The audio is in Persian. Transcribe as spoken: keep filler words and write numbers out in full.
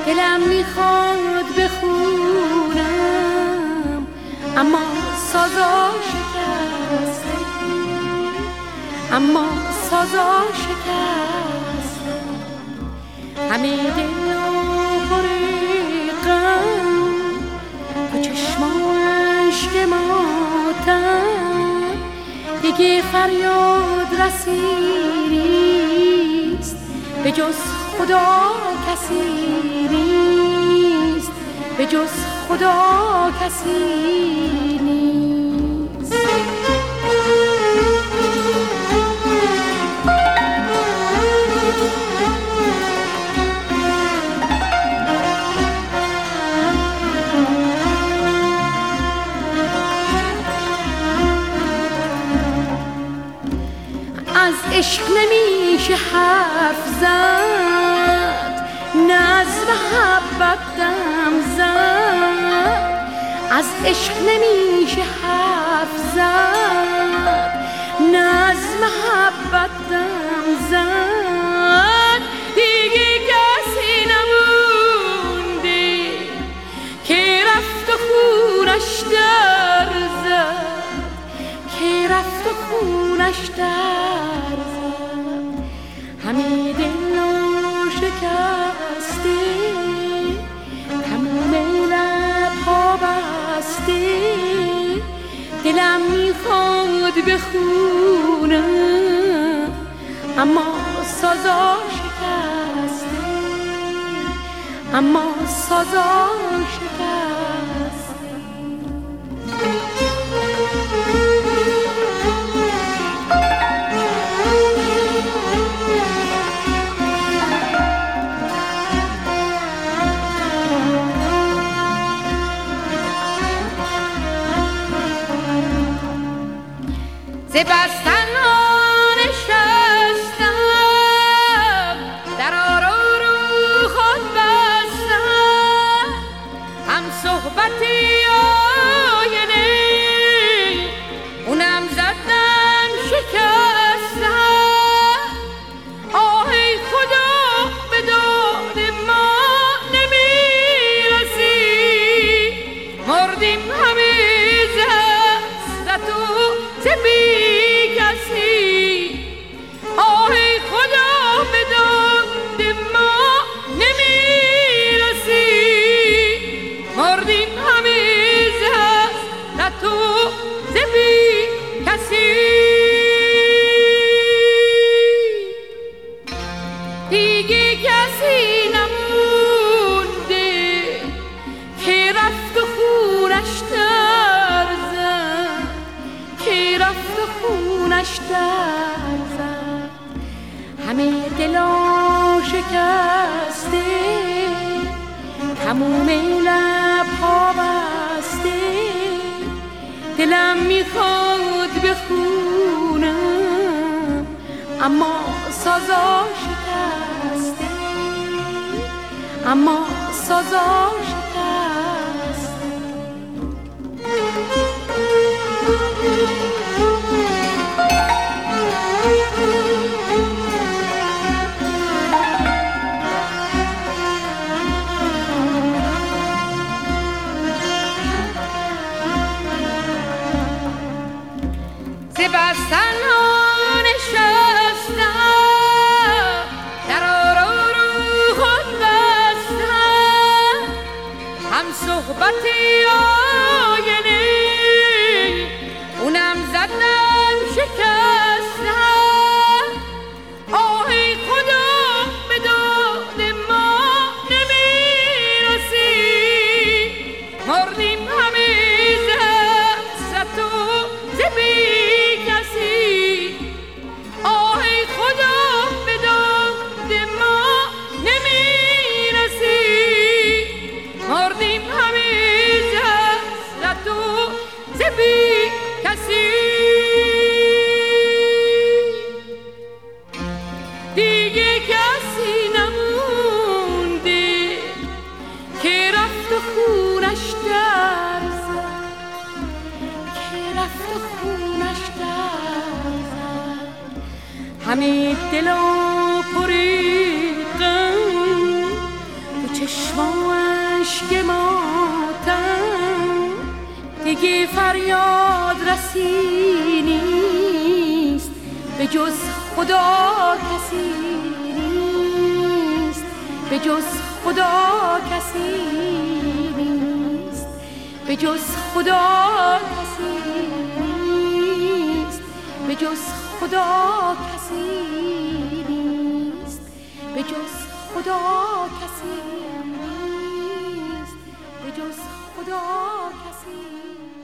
دلم میخواد بخونم اما سازا شکسته، اما سازا شکسته. همه دل و پر غم تو چشم و اشک ماتم، دیگه فریاد رسی نیست، به جز خدا کسی نیست، به جز خدا کسی نیست. از عشق نمیشه حرف زد، نه از محبت دم زد. از عشق نمیشه حرف زد، نه از محبت دم زد. دیگه کسی نمونده که رفت و خونش در زد، که رفت و خونش در زد. همه دل و شکسته، تموم لب‌ها بسته. دلم میخواد بخونم اما سازا شکسته، اما سازا شکسته. ز بستن نشستم، در آرو رو خود بستم. هم صحبتی آینه اونم زدم شکستم. آه ای خدا به داد ما نمیرسی، مردیم همه ز تو ز بی کسی. آه ای خدا به داد ما نمیرسی، مردیم همه ز تو ز بی کسی. دیگه کسی نمونده که رفت و خونش در زد، که رفت و خونش در زد. همه دلا شکسته، تموم لب‌ها بسته. دلم میخواد بخونم اما سازا شکسته، اما سازا شکسته. ز بستن نشستم، در آرو رو خود بستم. هم صحبتی آینه اونم زدم شکستم. آه ای خدا به داد ما نمیرسی، مردیم همه ز تو ز بی کسی. آه ای خدا به داد ما نمیرسی، مردیم همه ز تو ز بی کسی. دیگه کسی نمونده که رفت و خونش در زد، که رفت و خونش در زد. همه دل و پر غم تو چشماش که ماتم دیگه فریاد رسی نیست، به جز خدا کسی نیست، به جز خدا کسی نیست، به جز خدا کسی نیست، به جز خدا کسی نیست، به جز خدا کسی نیست، به جز خدا کسی